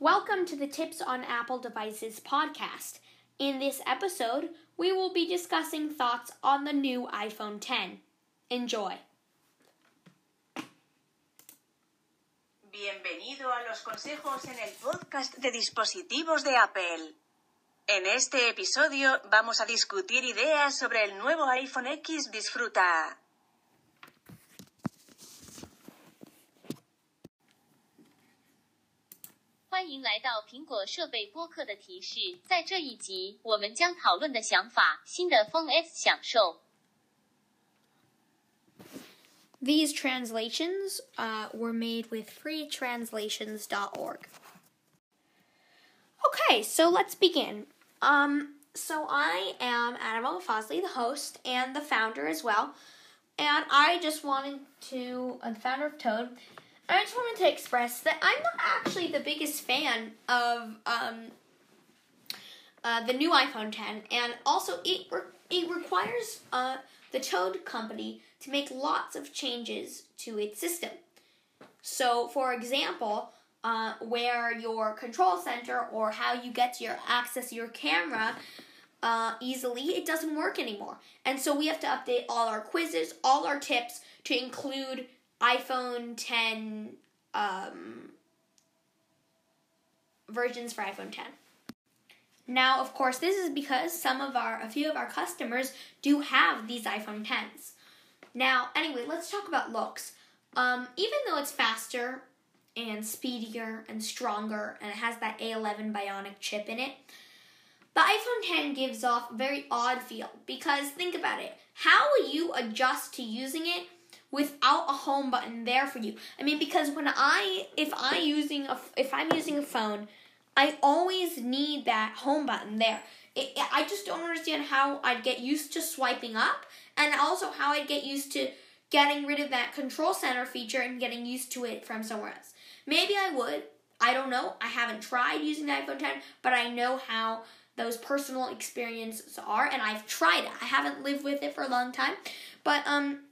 Welcome to the Tips on Apple Devices podcast. In this episode, we will be discussing thoughts on the new iPhone X. Enjoy. Bienvenido a los consejos en el podcast de dispositivos de Apple. En este episodio vamos a discutir ideas sobre el nuevo iPhone X. Disfruta. 欢迎来到苹果设备播客的提示，在这一集，我们将讨论的想法：新的 Phone X 享受。 These translations were made with freetranslations.org. Okay, so let's begin. So I am Adam Al-Fazli, the host and the founder as well, and I just wanted to, the founder of Toad, I just wanted to express that I'm not actually the biggest fan of the new iPhone X, and also it requires the Toad company to make lots of changes to its system. So, for example, where your control center or how you get to access your camera easily, it doesn't work anymore. And so we have to update all our quizzes, all our tips to include iPhone X versions for iPhone X. Now, of course, this is because a few of our customers do have these iPhone Xs. Now, anyway, let's talk about looks. Even though it's faster and speedier and stronger, and it has that A11 Bionic chip in it, the iPhone X gives off a very odd feel. Because think about it, how will you adjust to using it without a home button there for you? I mean, because if I'm using a phone, I always need that home button there. I just don't understand how I'd get used to swiping up, and also how I'd get used to getting rid of that control center feature and getting used to it from somewhere else. Maybe I would. I don't know. I haven't tried using the iPhone X, but I know how those personal experiences are, and I've tried it. I haven't lived with it for a long time, but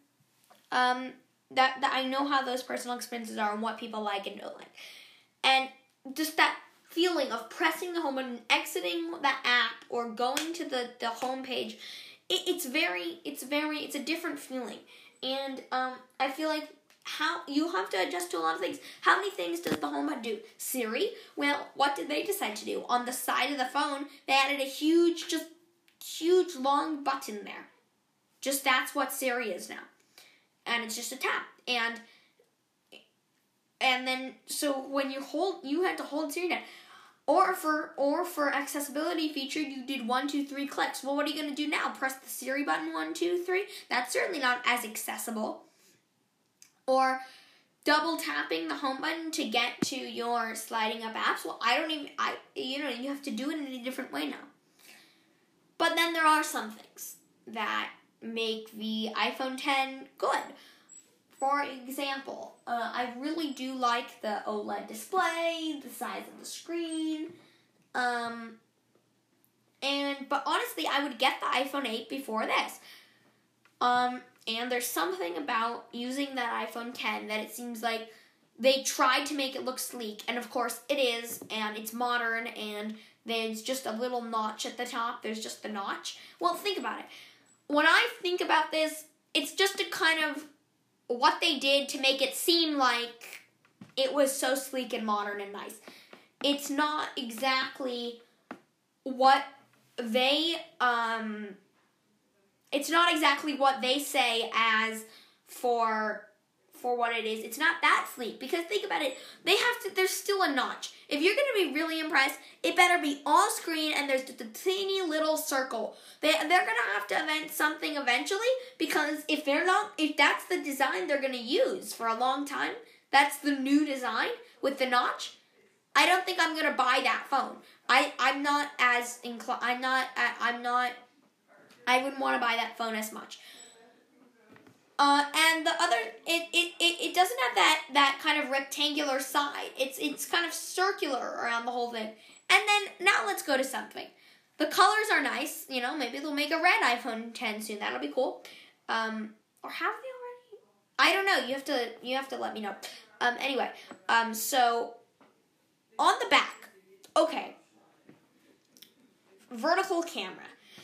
that I know how those personal experiences are and what people like and don't like. And just that feeling of pressing the home button, exiting the app, or going to the home page, it's a different feeling. And I feel like how you have to adjust to a lot of things. How many things does the home button do? Siri? Well, what did they decide to do? On the side of the phone, they added a huge long button there. Just that's what Siri is now. And it's just a tap. And then so when you had to hold Siri down. Or for accessibility feature, you did 1, 2, 3 clicks. Well, what are you going to do now? Press the Siri button 1, 2, 3? That's certainly not as accessible. Or double tapping the home button to get to your sliding up apps. Well, you have to do it in a different way now. But then there are some things that make the iPhone X good. For example, I really do like the OLED display, the size of the screen, but honestly, I would get the iPhone 8 before this. And there's something about using that iPhone X that it seems like they tried to make it look sleek, and of course it is, and it's modern, and there's just a little notch at the top. There's just the notch. Well, think about it. When I think about this, it's just a kind of what they did to make it seem like it was so sleek and modern and nice. It's not exactly what they say as for what it is. It's not that sleek, because think about it, there's still a notch. If you're going to be really impressed, it better be all screen and there's just a teeny little circle. They're going to have to invent something eventually, because if that's the design they're going to use for a long time, that's the new design with the notch, I don't think I'm going to buy that phone. I'm not as inclined, I wouldn't want to buy that phone as much. And the other, it doesn't have that kind of rectangular side. It's kind of circular around the whole thing. And then, now let's go to something. The colors are nice. Maybe they'll make a red iPhone X soon. That'll be cool. Or have they already? I don't know. You have to let me know. Anyway, so on the back, okay, vertical camera.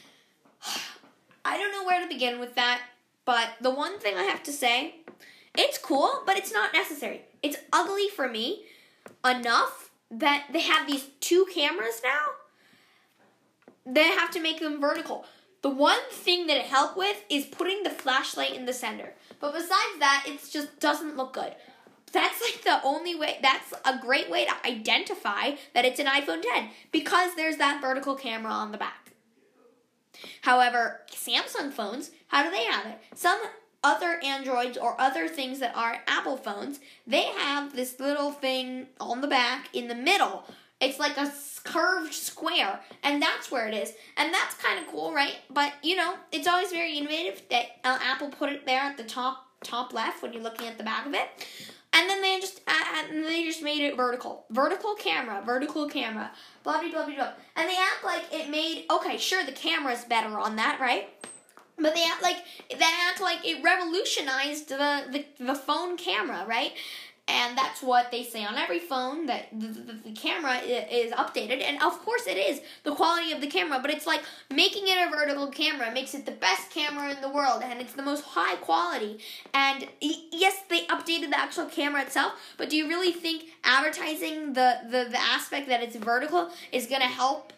I don't know where to begin with that, but the one thing I have to say, it's cool, but it's not necessary. It's ugly for me enough that they have these two cameras now. They have to make them vertical. The one thing that it helped with is putting the flashlight in the center. But besides that, it just doesn't look good. That's like the only way, that's a great way to identify that it's an iPhone X because there's that vertical camera on the back. However, Samsung phones, how do they have it? Some other Androids or other things that are Apple phones, they have this little thing on the back in the middle. It's like a curved square, and that's where it is. And that's kind of cool, right? But, you know, it's always very innovative that Apple put it there at the top left when you're looking at the back of it. And then they just made it vertical. Vertical camera, blah, blah, blah, blah. And they act like it made, okay, sure, the camera's better on that, right? But they act like it revolutionized the phone camera, right? And that's what they say on every phone, that the camera is updated. And of course it is, the quality of the camera. But it's like making it a vertical camera makes it the best camera in the world. And it's the most high quality. And yes, they updated the actual camera itself. But do you really think advertising the aspect that it's vertical is going to help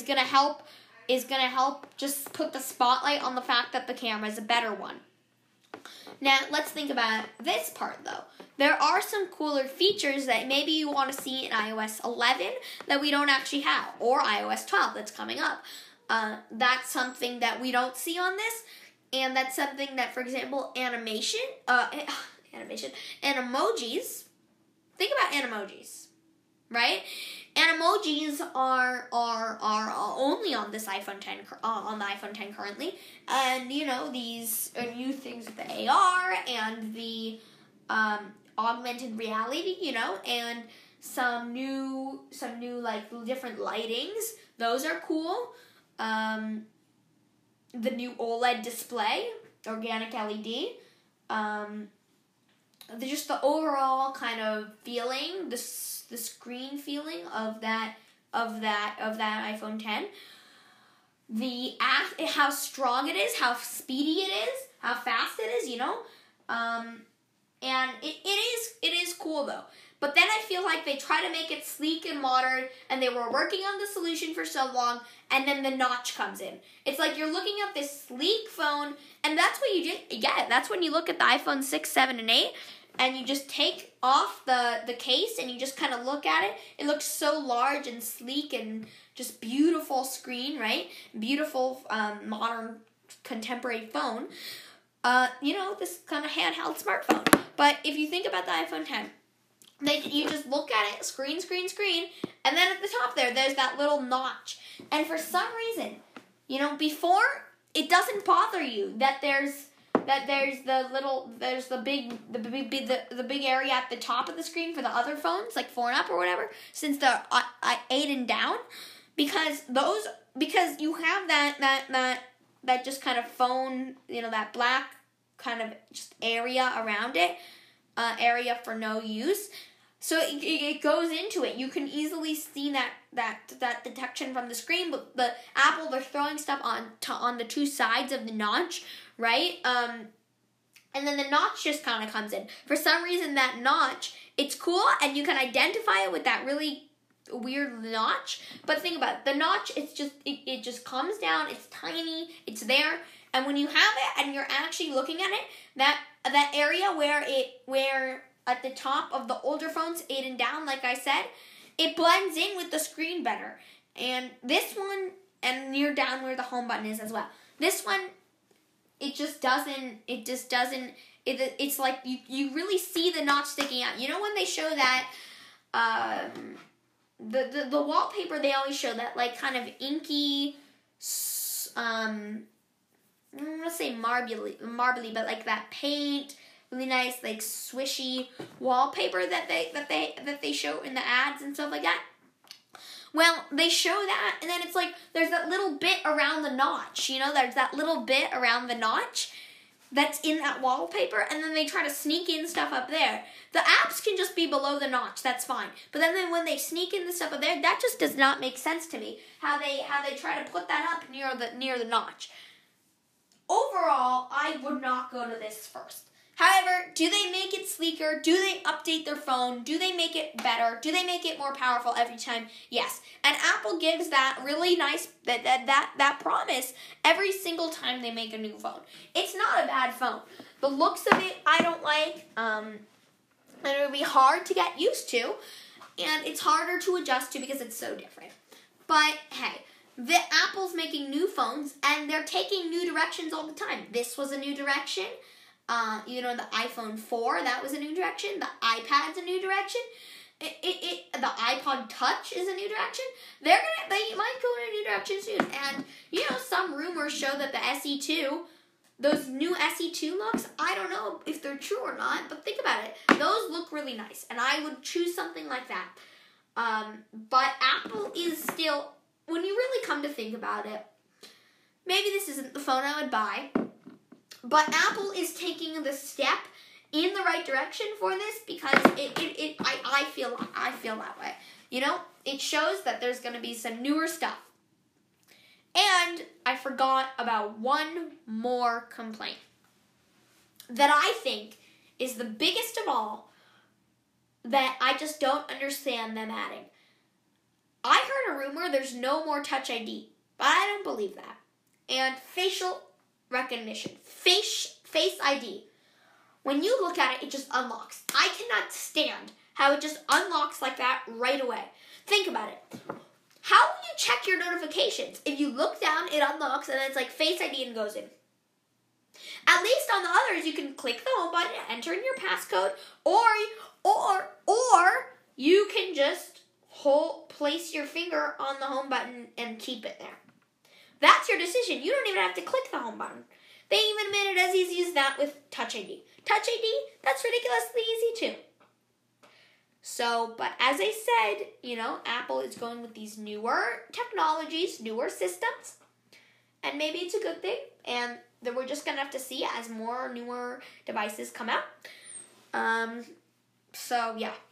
just put the spotlight on the fact that the camera is a better one? Now, let's think about this part, though. There are some cooler features that maybe you want to see in iOS 11 that we don't actually have, or iOS 12 that's coming up. That's something that we don't see on this, and that's something that, for example, emojis. Think about emojis, right? Emojis are only on this iPhone 10 on the iPhone 10 currently, and you know these new things with the AR and the augmented reality, you know, and some new like different lightings. Those are cool. The new OLED display, organic LED. Just the overall kind of feeling, the screen feeling of that iPhone 10. The app, how strong it is, how speedy it is, how fast it is, you know. And it is cool though. But then I feel like they try to make it sleek and modern, and they were working on the solution for so long, and then the notch comes in. It's like you're looking at this sleek phone, and that's what you get. That's when you look at the iPhone 6, 7, and 8, and you just take off the case, and you just kind of look at it. It looks so large and sleek and just beautiful screen, right? Beautiful modern contemporary phone. You know, this kind of handheld smartphone. But if you think about the iPhone 10, you just look at it, screen, and then at the top there's that little notch. And for some reason, you know, before, it doesn't bother you that there's the big area at the top of the screen for the other phones, like 4 and up or whatever, since the 8 and down, because you have that just kind of phone, you know, that black kind of just area around it, area for no use. So it goes into it. You can easily see that detection from the screen, but the Apple, they're throwing stuff on the two sides of the notch, right? And then the notch just kind of comes in. For some reason, that notch, it's cool, and you can identify it with that really weird notch. But think about it. The notch, it just comes down. It's tiny. It's there. And when you have it and you're actually looking at it, that area where at the top of the older phones, 8 and down, like I said, it blends in with the screen better. And this one, and near down where the home button is as well. This one, it's like you really see the notch sticking out. You know when they show that, the wallpaper, they always show that like kind of inky, I'm gonna say marbly, but like that paint, really nice, like swishy wallpaper that they show in the ads and stuff like that. Well, they show that, and then it's like there's that little bit around the notch. You know, there's that little bit around the notch, that's in that wallpaper, and then they try to sneak in stuff up there. The apps can just be below the notch, that's fine. But then when they sneak in the stuff up there, that just does not make sense to me. How they try to put that up near the notch. Overall, I would not go to this first. However, do they make it sleeker? Do they update their phone? Do they make it better? Do they make it more powerful every time? Yes. And Apple gives that really nice, that promise every single time they make a new phone. It's not a bad phone. The looks of it, I don't like. And it would be hard to get used to. And it's harder to adjust to because it's so different. But, hey, the Apple's making new phones, and they're taking new directions all the time. This was a new direction. The iPhone 4, that was a new direction. The iPad's a new direction. The iPod Touch is a new direction. They might go in a new direction soon. And, some rumors show that the SE2, those new SE2 looks, I don't know if they're true or not, but think about it. Those look really nice, and I would choose something like that. But Apple is still, when you really come to think about it, maybe this isn't the phone I would buy, but Apple is taking the step in the right direction for this because I feel that way. It shows that there's going to be some newer stuff. And I forgot about one more complaint that I think is the biggest of all that I just don't understand them adding. I heard a rumor there's no more Touch ID, but I don't believe that. And facial recognition, face ID. When you look at it, it just unlocks. I cannot stand how it just unlocks like that right away. Think about it. How will you check your notifications? If you look down, it unlocks, and then it's like Face ID and goes in. At least on the others, you can click the home button, enter in your passcode, or you can just place your finger on the home button and keep it there. That's your decision. You don't even have to click the home button. They even made it as easy as that with Touch ID. Touch ID, that's ridiculously easy too. So, but as I said, Apple is going with these newer technologies, newer systems, and maybe it's a good thing, and that we're just going to have to see as more newer devices come out. So, yeah.